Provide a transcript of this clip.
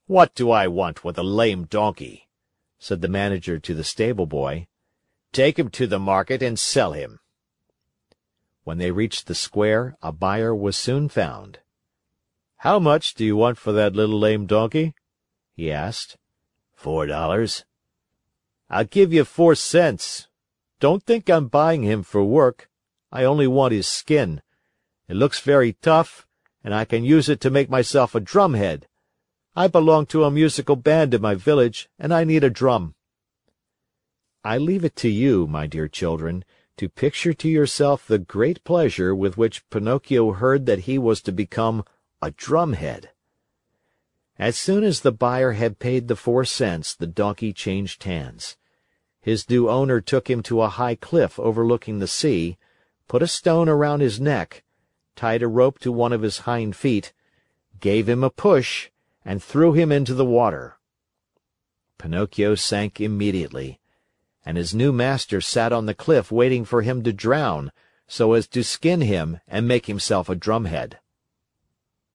"What do I want with a lame donkey?" said the manager to the stable boy. "Take him to the market and sell him." When they reached the square, a buyer was soon found. "How much do you want for that little lame donkey?" he asked. "$4. "I'll give you 4 cents. Don't think I'm buying him for work. I only want his skin. It looks very tough, and I can use it to make myself a drumhead. I belong to a musical band in my village, and I need a drum." I leave it to you, my dear children, to picture to yourself the great pleasure with which Pinocchio heard that he was to become a drumhead. As soon as the buyer had paid the 4 cents, the donkey changed hands. His new owner took him to a high cliff overlooking the sea, put a stone around his neck, tied a rope to one of his hind feet, gave him a push, and threw him into the water. Pinocchio sank immediately, and his new master sat on the cliff waiting for him to drown, so as to skin him and make himself a drumhead.